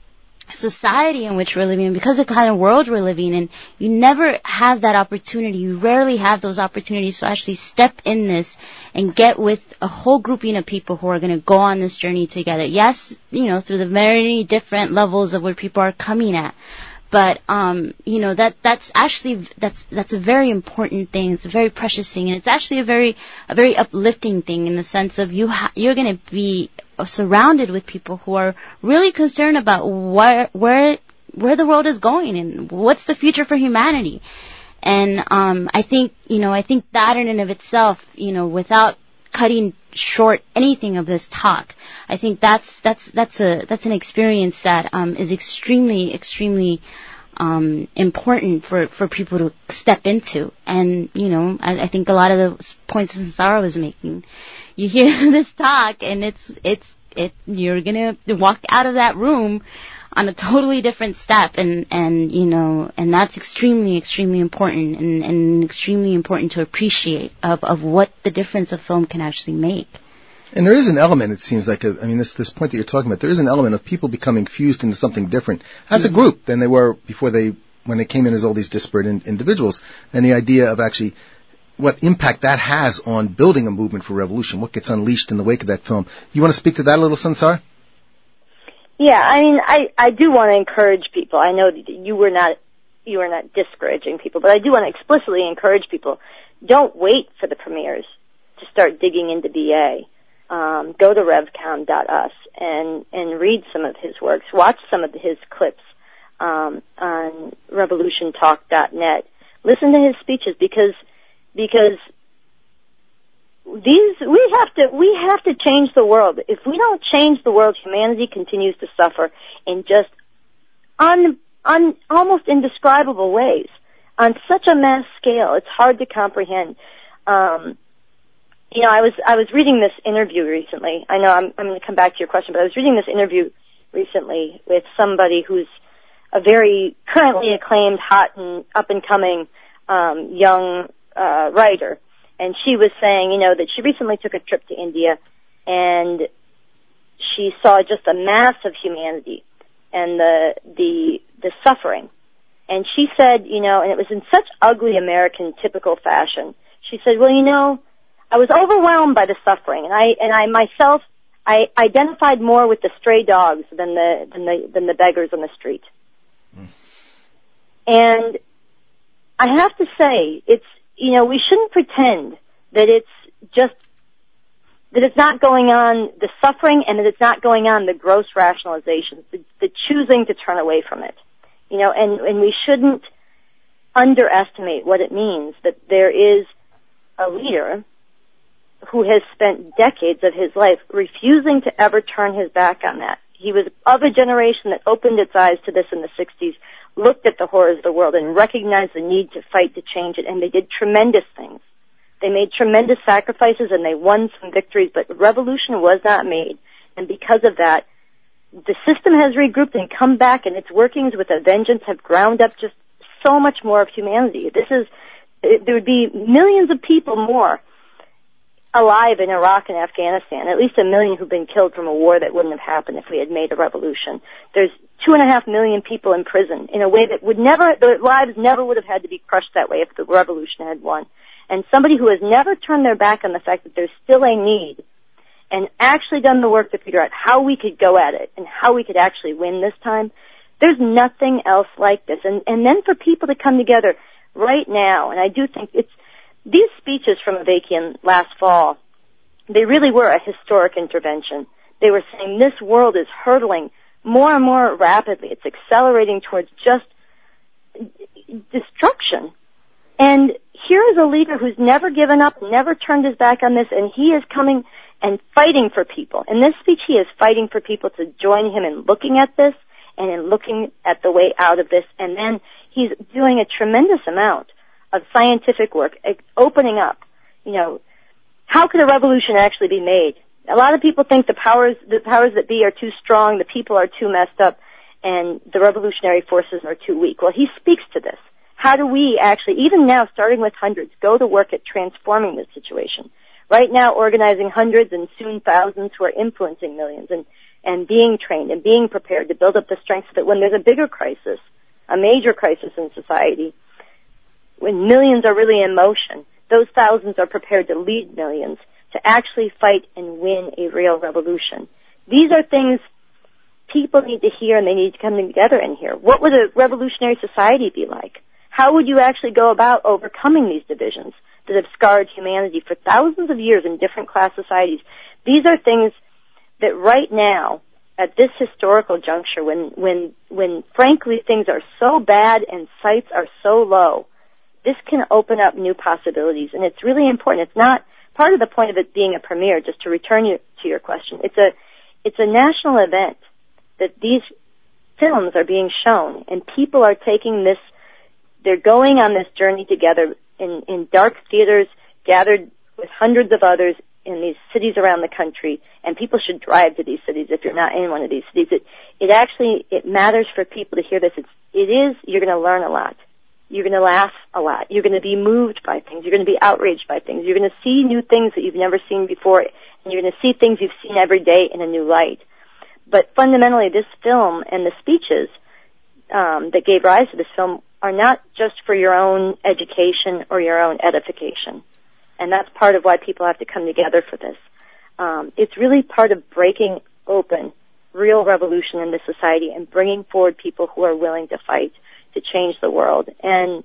Speaker 3: society in which we're living in, because of the kind of world we're living in, you never have that opportunity, you rarely have those opportunities to actually step in this and get with a whole grouping of people who are going to go on this journey together. Yes, you know, through the very different levels of where people are coming at. But, um, you know, that, that's actually, that's, that's a very important thing. It's a very precious thing. And it's actually a very, a very uplifting thing in the sense of you ha- you're going to be surrounded with people who are really concerned about where, where, where the world is going and what's the future for humanity. And, um, I think, you know, I think that in and of itself, you know, without cutting short anything of this talk, I think that's that's that's a that's an experience that um, is extremely extremely um, important for, for people to step into. And you know, I, I think a lot of the points that Sarah was making, you hear this talk, and it's it's it you're gonna walk out of that room on a totally different step, and, and you know, and that's extremely, extremely important, and, and extremely important to appreciate of, of what the difference of film can actually make.
Speaker 1: And there is an element, it seems like, a, I mean, this this point that you're talking about, there is an element of people becoming fused into something different as mm-hmm. a group than they were before they, when they came in as all these disparate in, individuals, and the idea of actually what impact that has on building a movement for revolution, what gets unleashed in the wake of that film. You want to speak to that a little, Sansar?
Speaker 2: Yeah, I mean, I, I do want to encourage people. I know that you were not, you were not discouraging people, but I do want to explicitly encourage people. Don't wait for the premieres to start digging into B A. Um, go to revcom dot u s and, and read some of his works. Watch some of his clips, um, on revolution talk dot net. Listen to his speeches, because, because These we have to we have to change the world. If we don't change the world, humanity continues to suffer in just un, un almost indescribable ways on such a mass scale. It's hard to comprehend. Um, you know, I was I was reading this interview recently. I know I'm I'm going to come back to your question, but I was reading this interview recently with somebody who's a very currently acclaimed, hot and up and coming um, young uh, writer. And she was saying, you know, that she recently took a trip to India, and she saw just a mass of humanity and the the the suffering. And she said, you know, and it was in such ugly American typical fashion. She said, well, you know, I was overwhelmed by the suffering, and I and I myself I identified more with the stray dogs than the than the than the beggars on the street. Mm. And I have to say, it's, you know, we shouldn't pretend that it's just, that it's not going on, the suffering, and that it's not going on the gross rationalizations, the, the choosing to turn away from it. You know, and, and we shouldn't underestimate what it means that there is a leader who has spent decades of his life refusing to ever turn his back on that. He was of a generation that opened its eyes to this in the sixties, looked at the horrors of the world, and recognized the need to fight to change it, and they did tremendous things. They made tremendous sacrifices, and they won some victories, but revolution was not made. And because of that, the system has regrouped and come back, and its workings with a vengeance have ground up just so much more of humanity. This is, it, there would be millions of people more alive in Iraq and Afghanistan, at least a million who've been killed from a war that wouldn't have happened if we had made a revolution. There's two and a half million people in prison in a way that would never, their lives never would have had to be crushed that way if the revolution had won. And somebody who has never turned their back on the fact that there's still a need and actually done the work to figure out how we could go at it and how we could actually win this time, there's nothing else like this. And, and then for people to come together right now, and I do think it's, these speeches from Avakian last fall, they really were a historic intervention. They were saying this world is hurtling more and more rapidly. It's accelerating towards just destruction. And here is a leader who's never given up, never turned his back on this, and he is coming and fighting for people. In this speech, he is fighting for people to join him in looking at this and in looking at the way out of this. And then he's doing a tremendous amount of scientific work, opening up, you know, how could a revolution actually be made? A lot of people think the powers, the powers that be are too strong, the people are too messed up, and the revolutionary forces are too weak. Well, he speaks to this. How do we actually, even now, starting with hundreds, go to work at transforming this situation? Right now, organizing hundreds and soon thousands who are influencing millions and, and being trained and being prepared to build up the strength so that when there's a bigger crisis, a major crisis in society, when millions are really in motion, those thousands are prepared to lead millions to actually fight and win a real revolution. These are things people need to hear, and they need to come together and hear. What would a revolutionary society be like? How would you actually go about overcoming these divisions that have scarred humanity for thousands of years in different class societies? These are things that right now, at this historical juncture, when, when, when frankly things are so bad and sights are so low, this can open up new possibilities, and it's really important. It's not part of the point of it being a premiere, just to return you to your question. It's a, it's a national event that these films are being shown, and people are taking this, they're going on this journey together in, in dark theaters, gathered with hundreds of others in these cities around the country, and people should drive to these cities if you're not in one of these cities. It, it actually, it matters for people to hear this. It's, it is, you're going to learn a lot. You're going to laugh a lot. You're going to be moved by things. You're going to be outraged by things. You're going to see new things that you've never seen before, and you're going to see things you've seen every day in a new light. But fundamentally, this film and the speeches um, that gave rise to this film are not just for your own education or your own edification. And that's part of why people have to come together for this. Um, it's really part of breaking open real revolution in this society and bringing forward people who are willing to fight to change the world. And,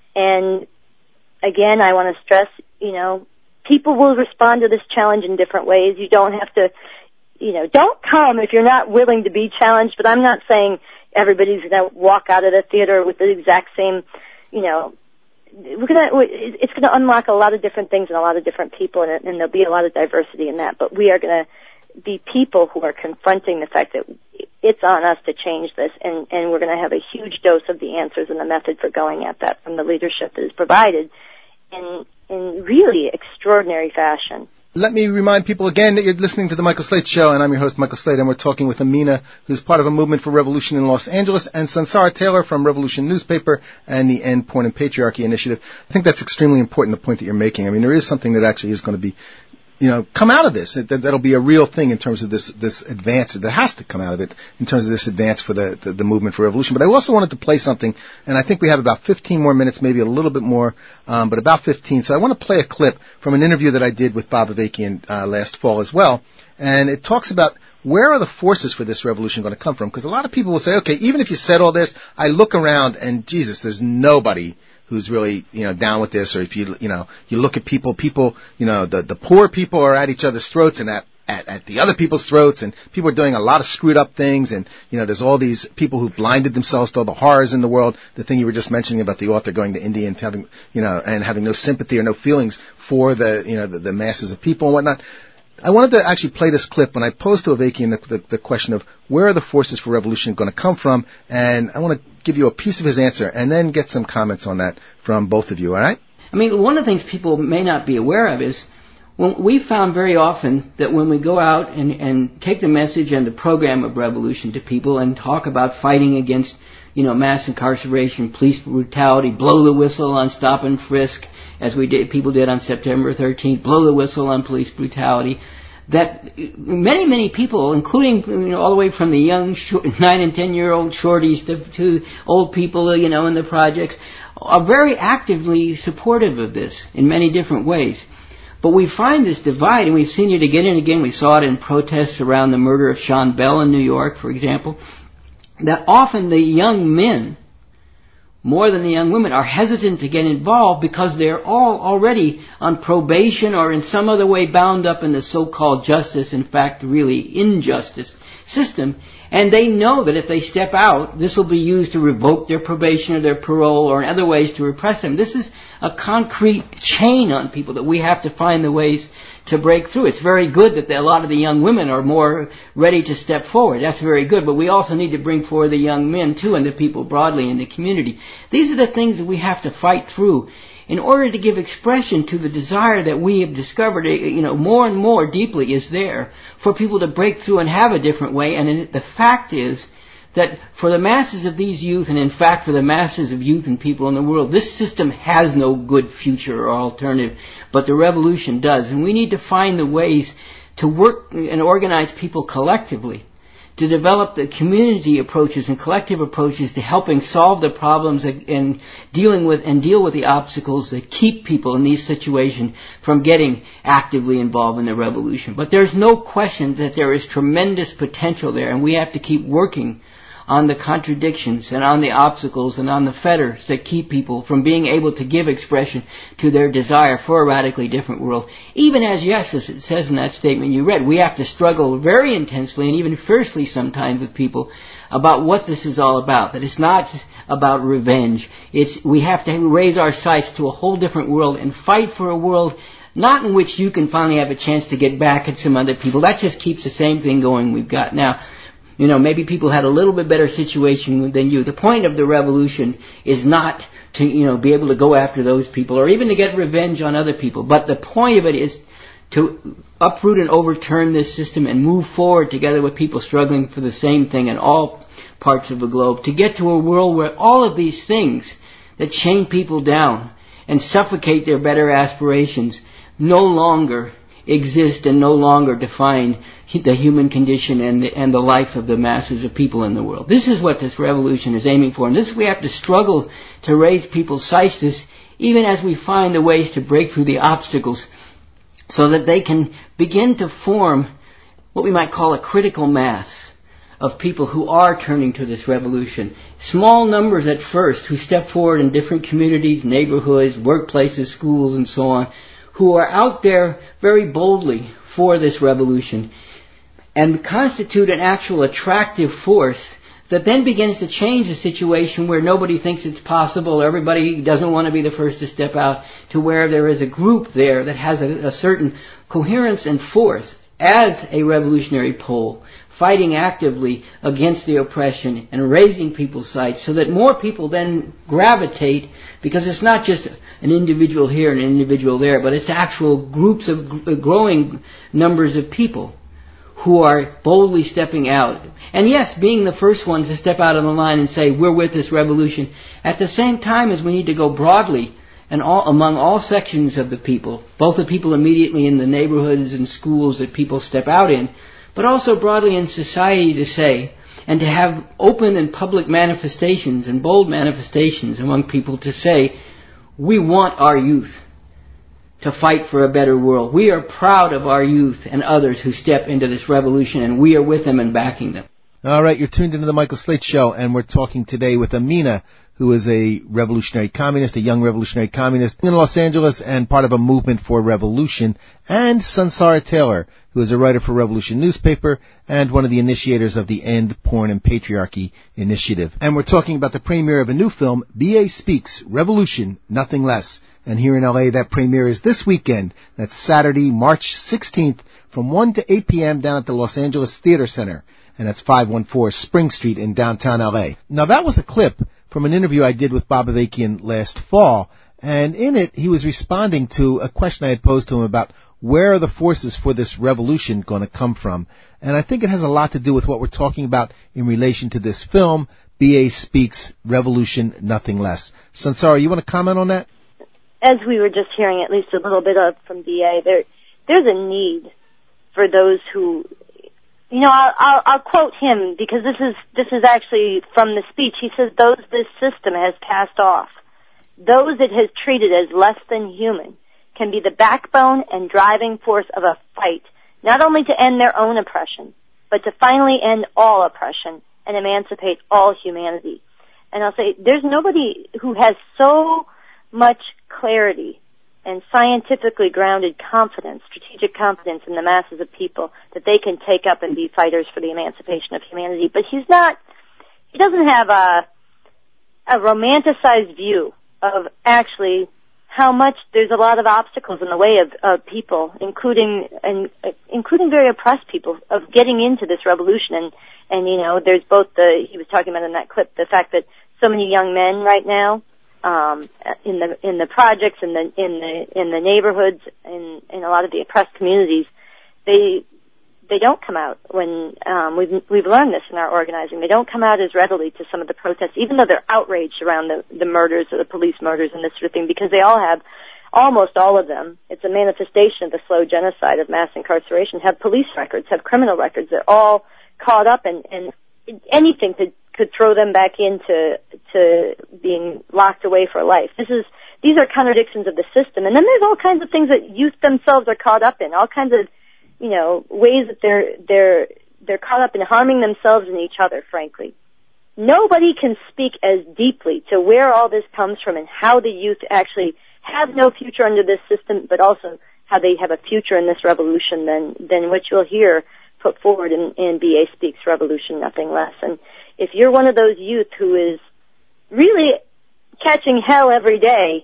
Speaker 2: and again, I want to stress, you know, people will respond to this challenge in different ways. You don't have to, you know, don't come if you're not willing to be challenged, but I'm not saying everybody's going to walk out of the theater with the exact same, you know, we're gonna, it's going to unlock a lot of different things and a lot of different people, and, and there'll be a lot of diversity in that, but we are going to be people who are confronting the fact that it's on us to change this, and, and we're going to have a huge dose of the answers and the method for going at that from the leadership that is provided in, in really extraordinary fashion.
Speaker 1: Let me remind people again that you're listening to The Michael Slate Show, and I'm your host, Michael Slate, and we're talking with Amina, who's part of a movement for revolution in Los Angeles, and Sansara Taylor from Revolution Newspaper and the End Porn and Patriarchy Initiative. I think that's extremely important, the point that you're making. I mean, there is something that actually is going to be, you know, come out of this. That, that'll be a real thing in terms of this, this advance. That has to come out of it in terms of this advance for the, the, the movement for revolution. But I also wanted to play something, and I think we have about fifteen more minutes, maybe a little bit more, um, but about fifteen. So I want to play a clip from an interview that I did with Bob Avakian uh, last fall as well. And it talks about where are the forces for this revolution going to come from? Because a lot of people will say, okay, even if you said all this, I look around and, Jesus, there's nobody who's really, you know, down with this. Or if you, you know, you look at people, people, you know, the, the poor people are at each other's throats, and that at, at the other people's throats, and people are doing a lot of screwed up things, and, you know, there's all these people who blinded themselves to all the horrors in the world. The thing you were just mentioning about the author going to India and having, you know, and having no sympathy or no feelings for the, you know, the, the masses of people and whatnot. I wanted to actually play this clip when I posed to Avakian the, the, the question of where are the forces for revolution going to come from, and I want to give you a piece of his answer and then get some comments on that from both of you, all right?
Speaker 5: I mean, one of the things people may not be aware of is when we found very often that when we go out and, and take the message and the program of revolution to people and talk about fighting against, you know, mass incarceration, police brutality, blow the whistle on stop and frisk, as we did, people did on September thirteenth, blow the whistle on police brutality, that many, many people, including, you know, all the way from the young short, nine and ten year old shorties to, to old people, you know, in the projects, are very actively supportive of this in many different ways. But we find this divide, and we've seen it again and again. We saw it in protests around the murder of Sean Bell in New York, for example, that often the young men, more than the young women, are hesitant to get involved because they're all already on probation or in some other way bound up in the so-called justice, in fact, really injustice system. And they know that if they step out, this will be used to revoke their probation or their parole or in other ways to repress them. This is a concrete chain on people that we have to find the ways to break through. It's very good that a lot of the young women are more ready to step forward. That's very good. But we also need to bring forward the young men, too, and the people broadly in the community. These are the things that we have to fight through in order to give expression to the desire that we have discovered, you know, more and more deeply is there for people to break through and have a different way. And the fact is that for the masses of these youth, and in fact for the masses of youth and people in the world, this system has no good future or alternative, but the revolution does. And we need to find the ways to work and organize people collectively, to develop the community approaches and collective approaches to helping solve the problems and dealing with and deal with the obstacles that keep people in these situations from getting actively involved in the revolution. But there's no question that there is tremendous potential there, and we have to keep working on the contradictions and on the obstacles and on the fetters that keep people from being able to give expression to their desire for a radically different world. Even as, yes, as it says in that statement you read, we have to struggle very intensely and even fiercely sometimes with people about what this is all about, that it's not just about revenge. It's we have to raise our sights to a whole different world and fight for a world not in which you can finally have a chance to get back at some other people. That just keeps the same thing going we've got now. You know, maybe people had a little bit better situation than you. The point of the revolution is not to, you know, be able to go after those people or even to get revenge on other people. But the point of it is to uproot and overturn this system and move forward together with people struggling for the same thing in all parts of the globe, to get to a world where all of these things that chain people down and suffocate their better aspirations no longer exist and no longer define the human condition and the, and the life of the masses of people in the world. This is what this revolution is aiming for, and this we have to struggle to raise people's sights, even as we find the ways to break through the obstacles so that they can begin to form what we might call a critical mass of people who are turning to this revolution. Small numbers at first who step forward in different communities, neighborhoods, workplaces, schools, and so on, who are out there very boldly for this revolution and constitute an actual attractive force that then begins to change the situation where nobody thinks it's possible, everybody doesn't want to be the first to step out, to where there is a group there that has a, a certain coherence and force as a revolutionary pole, fighting actively against the oppression and raising people's sights so that more people then gravitate, because it's not just an individual here and an individual there, but it's actual groups of growing numbers of people who are boldly stepping out. And yes, being the first ones to step out on the line and say, we're with this revolution, at the same time as we need to go broadly and all, among all sections of the people, both the people immediately in the neighborhoods and schools that people step out in, but also broadly in society to say, and to have open and public manifestations and bold manifestations among people to say, we want our youth to fight for a better world. We are proud of our youth and others who step into this revolution, and we are with them and backing them.
Speaker 1: All right, you're tuned into the Michael Slate Show, and we're talking today with Amina, who is a revolutionary communist, a young revolutionary communist in Los Angeles and part of a movement for revolution, and Sunsara Taylor, who is a writer for Revolution newspaper and one of the initiators of the End Porn and Patriarchy initiative. And we're talking about the premiere of a new film, B A Speaks, Revolution, Nothing Less. And here in L A, that premiere is this weekend. That's Saturday, March sixteenth, from one to eight p.m. down at the Los Angeles Theater Center. And that's five one four Spring Street in downtown L A. Now, that was a clip from an interview I did with Bob Avakian last fall, and in it, he was responding to a question I had posed to him about where are the forces for this revolution going to come from. And I think it has a lot to do with what we're talking about in relation to this film, B A Speaks, Revolution, Nothing Less. Sunsara, you want to comment on that?
Speaker 2: As we were just hearing at least a little bit of from B A, there, there's a need for those who... You know, I'll, I'll, I'll quote him because this is this is actually from the speech. He says, those this system has passed off, those it has treated as less than human, can be the backbone and driving force of a fight, not only to end their own oppression, but to finally end all oppression and emancipate all humanity. And I'll say, there's nobody who has so much clarity and scientifically grounded confidence, strategic confidence in the masses of people that they can take up and be fighters for the emancipation of humanity. But he's not, he doesn't have a, a romanticized view of actually how much there's a lot of obstacles in the way of, of people, including, and, uh, including very oppressed people, of getting into this revolution. And, and, you know, there's both the, he was talking about in that clip, the fact that so many young men right now, Um, in the in the projects, in the in the in the neighborhoods, in in a lot of the oppressed communities, they they don't come out when um, we've we've learned this in our organizing. They don't come out as readily to some of the protests, even though they're outraged around the the murders or the police murders and this sort of thing, because they all have, almost all of them, it's a manifestation of the slow genocide of mass incarceration, have police records, have criminal records. They're all caught up in, in anything to could throw them back into to being locked away for life. This is these are contradictions of the system. And then there's all kinds of things that youth themselves are caught up in, all kinds of, you know, ways that they're they're they're caught up in harming themselves and each other, frankly. Nobody can speak as deeply to where all this comes from and how the youth actually have no future under this system, but also how they have a future in this revolution than than what you'll hear put forward in, in B A Speaks, Revolution, Nothing Less. And if you're one of those youth who is really catching hell every day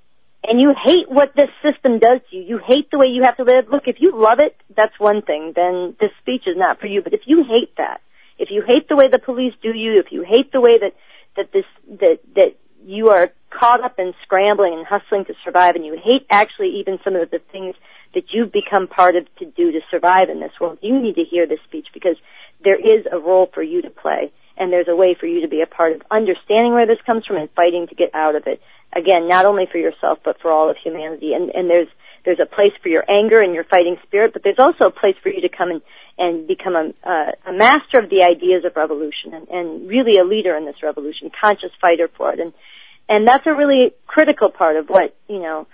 Speaker 2: and you hate what this system does to you, you hate the way you have to live, look, if you love it, that's one thing, then this speech is not for you. But if you hate that, if you hate the way the police do you, if you hate the way that, that this, that, that you are caught up in scrambling and hustling to survive, and you hate actually even some of the things that you've become part of to do to survive in this world, you need to hear this speech, because there is a role for you to play. And there's a way for you to be a part of understanding where this comes from and fighting to get out of it. Again, not only for yourself, but for all of humanity. And, and there's there's a place for your anger and your fighting spirit, but there's also a place for you to come and, and become a, uh, a master of the ideas of revolution and, and really a leader in this revolution, conscious fighter for it. And, and that's a really critical part of what, you know,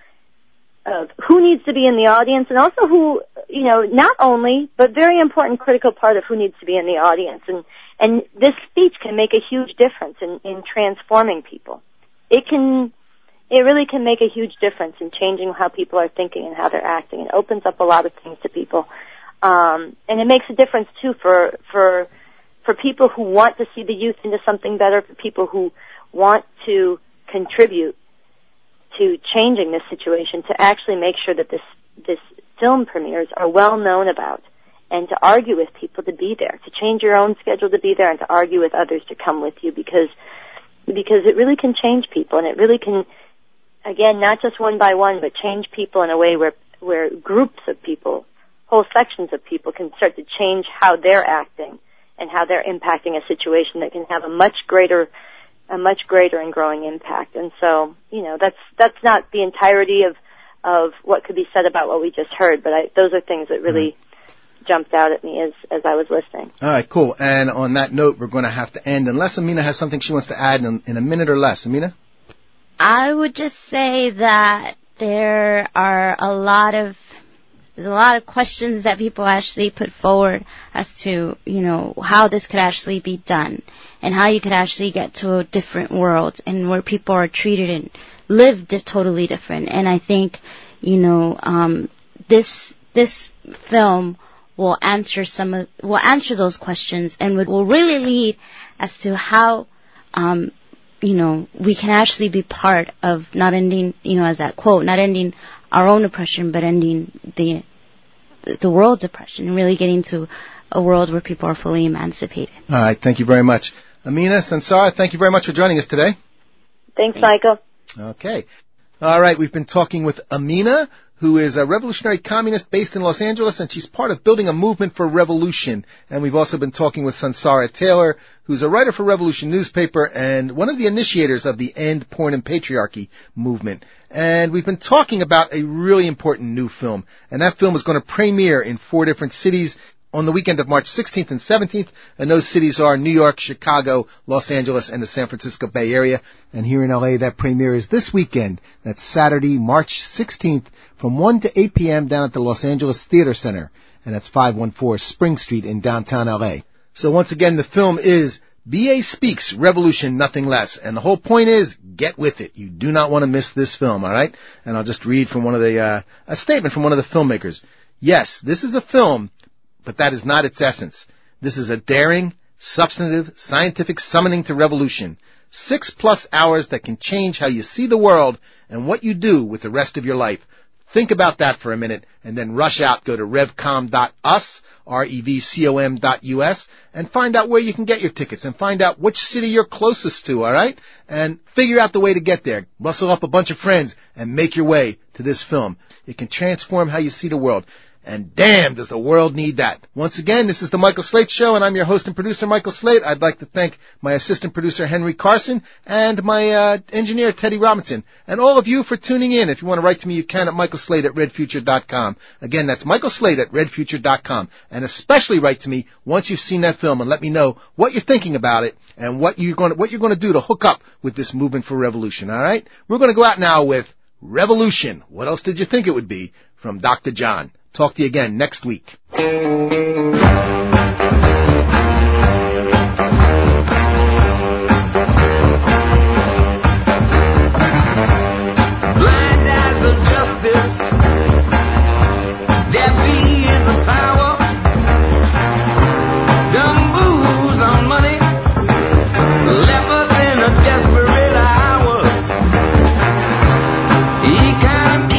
Speaker 2: of who needs to be in the audience, and also who, you know, not only, but very important critical part of who needs to be in the audience. And And this speech can make a huge difference in, in transforming people. It can, it really can make a huge difference in changing how people are thinking and how they're acting. It opens up a lot of things to people. Um, and it makes a difference too for, for, for people who want to see the youth into something better, for people who want to contribute to changing this situation, to actually make sure that this, this film premieres are well known about, and to argue with people to be there, to change your own schedule to be there, and to argue with others to come with you, because because it really can change people, and it really can, again, not just one by one, but change people in a way where where groups of people, whole sections of people, can start to change how they're acting and how they're impacting a situation that can have a much greater a much greater and growing impact. And so, you know, that's that's not the entirety of of what could be said about what we just heard, but I, those are things that really mm-hmm. jumped out at me as, as I was listening.
Speaker 1: All right, cool. And on that note, we're going to have to end, unless Amina has something she wants to add in, in a minute or less. Amina?
Speaker 3: I would just say that there are a lot of there's a lot of questions that people actually put forward as to, you know, how this could actually be done and how you could actually get to a different world and where people are treated and live di- totally different. And I think, you know, um, this this film will answer some of, will answer those questions and would, will really lead as to how, um, you know, we can actually be part of not ending, you know, as that quote, not ending our own oppression, but ending the the world's oppression and really getting to a world where people are fully emancipated.
Speaker 1: All right, thank you very much. Amina, Sansara, thank you very much for joining us today.
Speaker 2: Thanks, Michael.
Speaker 1: Okay. All right, we've been talking with Amina, who is a revolutionary communist based in Los Angeles, and she's part of building a movement for revolution. And we've also been talking with Sansara Taylor, who's a writer for Revolution newspaper and one of the initiators of the End Porn and Patriarchy movement. And we've been talking about a really important new film, and that film is going to premiere in four different cities on the weekend of March sixteenth and seventeenth, and those cities are New York, Chicago, Los Angeles, and the San Francisco Bay Area. And here in L A, that premiere is this weekend. That's Saturday, March sixteenth, from one to eight p.m. down at the Los Angeles Theater Center, and that's five one four Spring Street in downtown L A. So once again, the film is B A Speaks, Revolution, Nothing Less. And the whole point is, get with it. You do not want to miss this film, all right? And I'll just read from one of the, uh, a statement from one of the filmmakers. Yes, this is a film, but that is not its essence. This is a daring, substantive, scientific summoning to revolution. Six plus hours that can change how you see the world and what you do with the rest of your life. Think about that for a minute and then rush out. Go to revcom dot u s, R E V C O M dot U S, and find out where you can get your tickets and find out which city you're closest to, all right? And figure out the way to get there. Rustle up a bunch of friends and make your way to this film. It can transform how you see the world. And damn, does the world need that. Once again, this is the Michael Slate Show, and I'm your host and producer, Michael Slate. I'd like to thank my assistant producer, Henry Carson, and my uh, engineer, Teddy Robinson. And all of you for tuning in. If you want to write to me, you can at michael slate at red future dot com. Again, that's michael slate at red future dot com. And especially write to me once you've seen that film and let me know what you're thinking about it and what you're going to, what you're going to do to hook up with this movement for revolution, all right? We're going to go out now with Revolution. What else did you think it would be? From Doctor John. Talk to you again next week.
Speaker 6: Blind eyes of justice, deaf ears of power, dumb booze on money, lepers in a desperate hour. He kind of